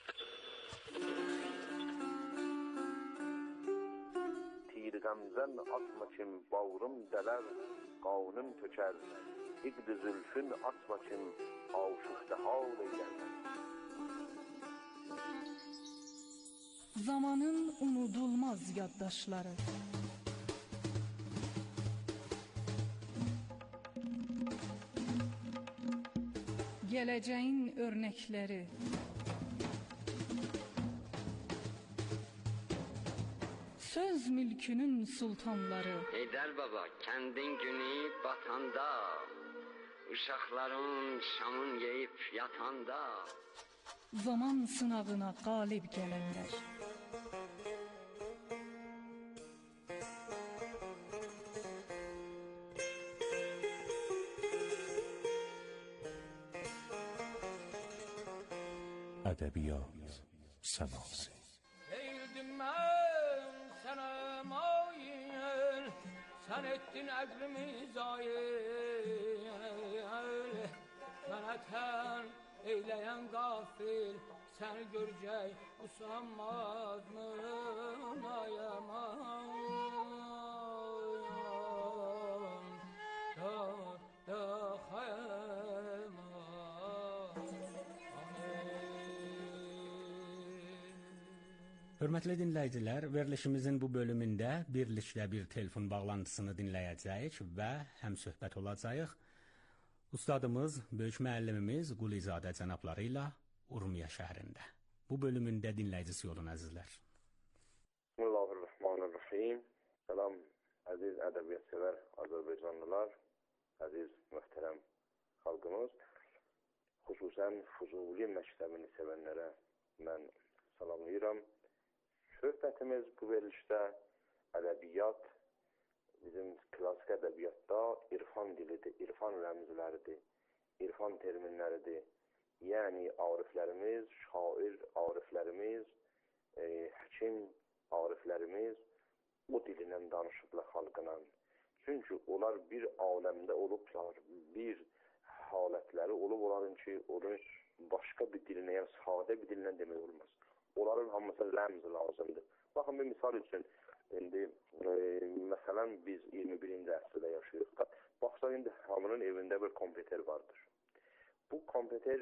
Gamzən atma kim bağrım dələr, qanım tökər, İqd-i zülfün atma kim aşıqda hal eylər. Zamanın unudulmaz yaddaşları Gələcəyin örnəkləri Söz mülkünün sultanları Heydər baba, kəndin günü batanda Uşaqların şamın yeyib yatanda Zaman sınavına qalib gələnlər Ədəbiyyat səması Eğildim mən sənə mail Sən etdin əqlimi zayil Mənə tən eyləyən qafil Səni görəcək usanmaz mı ayaman Da da xayman Hörmətli dinləyicilər, verilişimizin bu bölümündə birlikdə bir telefon bağlantısını dinləyəcəyik və həm söhbət olacağıq. Ustadımız, böyük müəllimimiz Qulizadə cənabları ilə Urmiya şəhərində. Bu bölümündə dinləyicisi olun əzizlər. Bismillahirrahmanirrahim. Salam Əziz ədəbiyyatsever Azərbaycanlılar, əziz möhtərəm xalqımız, xüsusən Füzuli məktəbini sevənlərə mən salamlayıram. Söhbətimiz bu verilişdə ədəbiyyat, bizim klasik ədəbiyyatda irfan dilidir, irfan rəmzləridir, irfan terminləridir. Yəni, ariflərimiz, şair ariflərimiz, e, həkim ariflərimiz o dilindən danışıblar xalqına. Çünki onlar bir aləmdə olublar, bir halətləri olub onların ki, onu başqa bir dilinə, yəni sadə bir dilinə demək olmaz. Onların hamısı rəmz lazımdır. Baxın, bir misal üçün, indi, e, məsələn, biz iyirmi birinci əsrdə yaşayırıq. Baxsa, indi hamının evində bir kompüter vardır. Bu kompüter,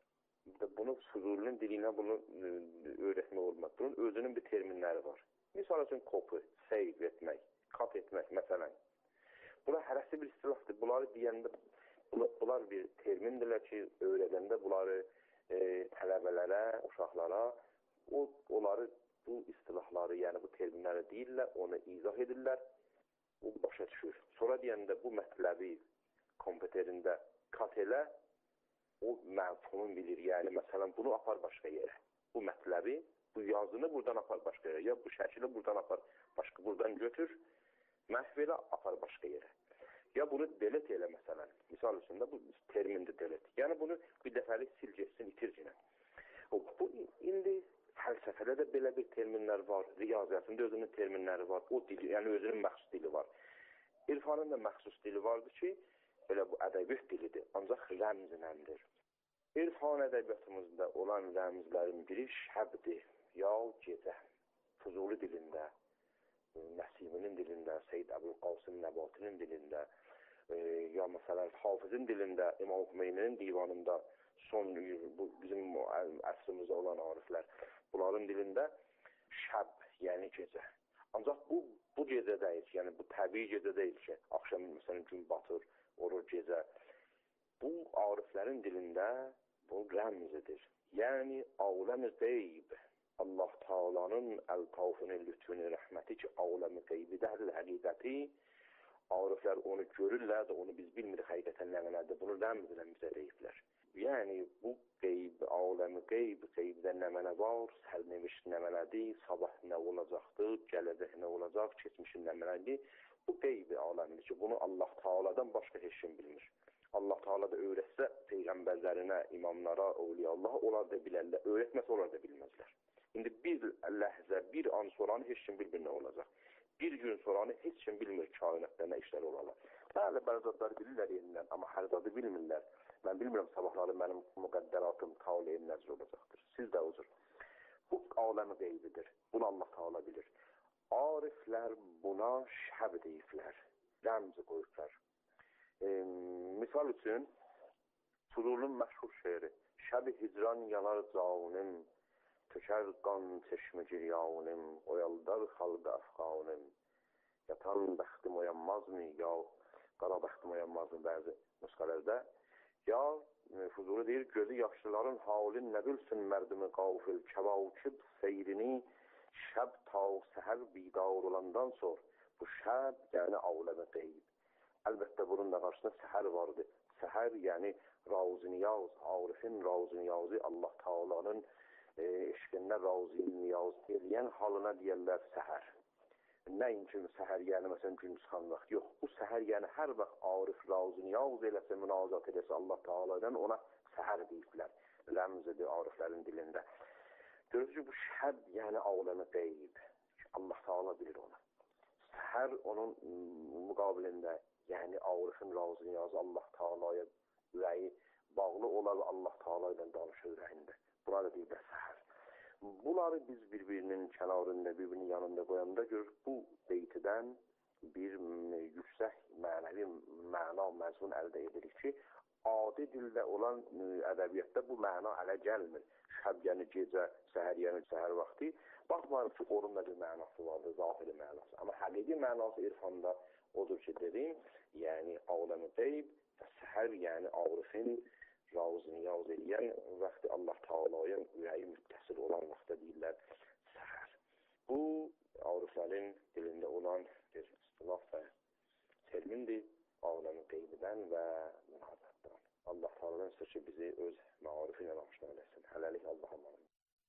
bunu Füzulinin dilinə bunu e, öyrətmək olmaz. Bunun özünün bir terminləri var. Misal üçün, copy, save etmək, kat etmək, məsələn. Bunlar hərəsi bir istilahdır. Bunları deyəndə, bunlar bir termindirlər ki, öyrədəndə bunları e, tələbələrə, uşaqlara, o, onları bu istilahları, yəni bu terminləri deyirlər, onu izah edirlər, o başa düşür. Sonra deyəndə bu mətləbi kompüterində kat elə, o mənfunun bilir, yəni məsələn bunu apar başqa yerə. Bu mətləbi, bu yazını buradan apar başqa yerə, ya bu şəkili buradan apar başqa, buradan götür, məhv elə apar başqa yerə. Ya bunu delete elə məsələn. Misal üçün də bu termindir delete. Yəni bunu bir dəfəlik sil geçsin, itir cinə. Bu indi fəlsəfədə də belə bir terminlər var, riyaziyyatında özünün terminləri var, o dili, yəni özünün məxsus dili var. İrfanın da məxsus dili vardır ki, belə bu ədəbiyyat dilidir, ancaq rəmzinəndir. İrfan ədəbiyyatımızda olan rəmzlərin biri şəbdir, ya gecə. Füzuli dilində, Nəsiminin dilində, Seyyid Əbülqasım Nəbatinin dilində, e, ya məsələn Hafizin dilində, İmam Hümeyninin divanında, son bu, bizim əsrimizdə olan ariflər, bunların dilində şəb, yəni gecə. Ancaq bu, bu gecə deyil, yəni bu təbii gecə deyil ki, axşam məsələn gün batır, olur gecə. Bu ariflərin dilində bu rəmzidir. Yəni aləm-i qeyb, Allah Taala'nın əltafının, lütfünün, rəhməti ki, aləm-i qeybidədir, həqiqəti. Ariflər onu görürlər də, onu biz bilmirik həqiqətən nə mənədir. Bunu rəmzlə bizə deyiblər. Yəni bu qeyb, aləm-i qeyb, qeybdə nə mənə var, sərnəviş nə mənədir, sabah nə olacaqdır, gələcək nə olacaq, keçmişin nə mənədir. Bu qeyb aləmidir ki, bunu Allah Taala'dan başqa heç kim bilmir. Allah Taala da öyrətsə peyğəmbərlərinə, imamlara, əvliyallaha, onlar da bilərlər. Öyrətməsə onlar da bilməzlər. İndi bir ləhzə, bir an soranı heç kim bilmir nə olacaq. Bir gün soranı heç kim bilmir kainatda nə işlər olarlar. Bəli, bərzadlar bilirlər yenidən, amma hər zadı bilmirlər. Mən bilmirəm sabahları mənim müqəddəratım Taala'nın nəzr olacaqdır. Siz də uzur. Bu aləmi qeybidir. Bunu Allah Taala bilir. Ariflər buna şəb deyiblər. Rəmzi qoyublar. E, misal üçün, Füzulinin məşhur şeiri. Şəb-i hicran yanar canım, tökər qan çeşmi giryanım, oyaldar xalqı əfqanım. Yatan bəxtim oyanmaz mı, ya qara bəxtim oyanmaz mı bəzi nüsxələrdə. Ya Füzuli deyir, gözü yaşlıların halin nə bilsin mərdimi qafil, kəvakib seyrini şəb ta səhər bidar olandan sonra. Bu şəb, yəni aləmi qeyb. Əlbəttə bunun da qarşısında səhər vardı. Səhər, yəni razı-niyaz, arifin razı-niyazı, Allah Taala'nın e, eşqində razı-niyaz eləyən halına deyərlər səhər. Nəinki səhər, yəni məsələn gün çıxan vaxt, yox. Bu səhər, yəni hər vaxt arif razı-niyaz eləsə, münazat eləsə Allah Taala'dan ona səhər deyiblər. Rəmzidir ariflərin dilində. Görürsünüz ki, bu şəb, yəni aləmi qeyb. Allah Taala bilir onu. Səhər onun müqabilində, yəni arifin razı-niyazı Allah Taala'ya ürəyi bağlı olar və Allah Taala ilə danışır ürəyində. Buna da deyiblər səhər. Bunları biz bir-birinin kənarında, bir-birinin yanında qoyanda görürük, bu beytidən bir yüksək mənəvi məna, məzmun əldə edirik ki, adi dildə olan ədəbiyyatda bu məna ələ gəlmir. Şəb, yəni gecə, səhər, yəni səhər vaxtı. Baxmayın ki, onun da bir mənası vardır, zahiri mənası. Amma həqiqi mənası irfanda odur ki, dedim, yəni aləmi qeyb və səhər, yəni arifin razı-niyaz eləyən vaxtı Allah Taala'ya ürəyi müttəsil olan vaxtda deyirlər səhər. Bu, ariflərin dilində olan bir laf da selmindir, aləmi qeybidən və münazatdan. Allah Teala'dan istəyir ki, bizi öz maarifi ilə aşna eləsin. Hələlik Allah'a emanet.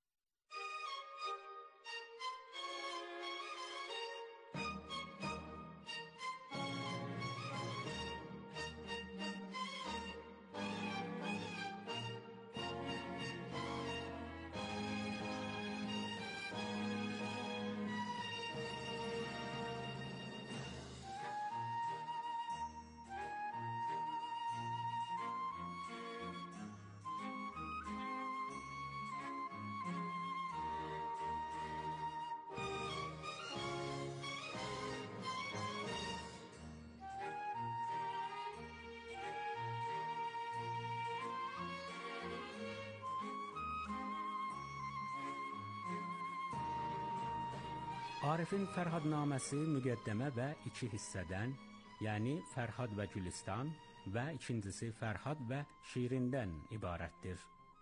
Arifin Fərhadnaməsi müqəddəmə və iki hissədən, yəni Fərhad və Gülistan və ikincisi Fərhad və Şirindən ibarətdir.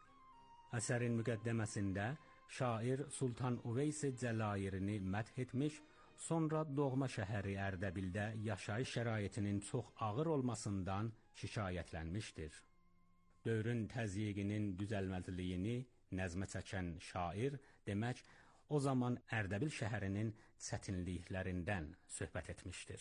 Əsərin müqəddəməsində şair Sultan Uveysi Cəlairini məth etmiş, sonra doğma şəhəri Ərdəbildə yaşayış şəraitinin çox ağır olmasından şikayətlənmişdir. Dövrün təzyiqinin düzəlməzliyini nəzmə çəkən şair demək, o zaman Ərdəbil şəhərinin çətinliklərindən söhbət etmişdir.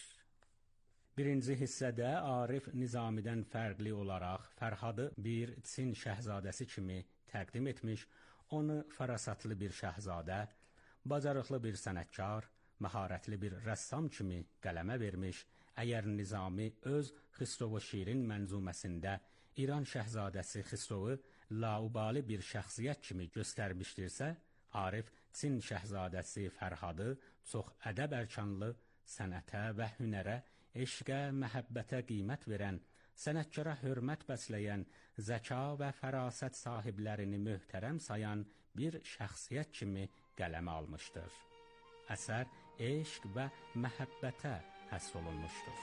Birinci hissədə Arif Nizamidən fərqli olaraq Fərhadı bir Çin şəhzadəsi kimi təqdim etmiş, onu fərasatlı bir şəhzadə, bacarıqlı bir sənətkar, məharətli bir rəssam kimi qələmə vermiş. Əgər Nizami öz Xisrovu Şirin mənzuməsində İran şəhzadəsi Xisrovu laubali bir şəxsiyyət kimi göstərmişdirsə, Arif Çin şəhzadəsi Fərhadı çox ədəb ərkanlı, sənətə və hünərə, eşqə, məhəbbətə qiymət verən, sənətkara hörmət bəsləyən, zəka və fərasət sahiblərini möhtərəm sayan bir şəxsiyyət kimi qələmə almışdır. Əsər eşq və məhəbbətə həsr olunmuşdur.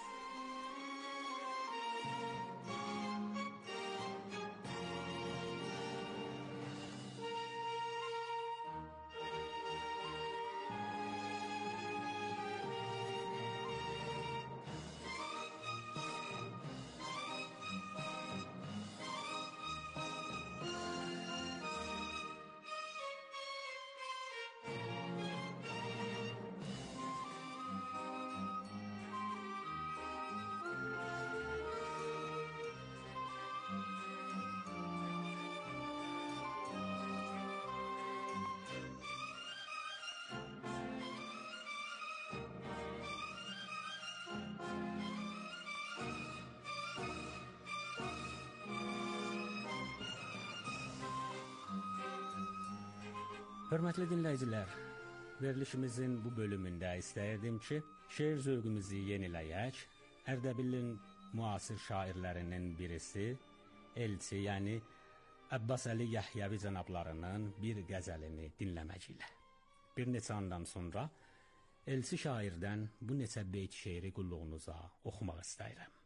Hörmətli dinləyicilər, verilişimizin bu bölümündə istəyirdim ki, şeir zövqümüzü yeniləyək, Ərdəbilin müasir şairlərinin birisi, elçi, yəni Əbbas Əli Yəhyəvi cənablarının bir qəzəlini dinləmək ilə. Bir neçə andan sonra elçi şairdən bu neçə beyt şeiri qulluğunuza oxumaq istəyirəm.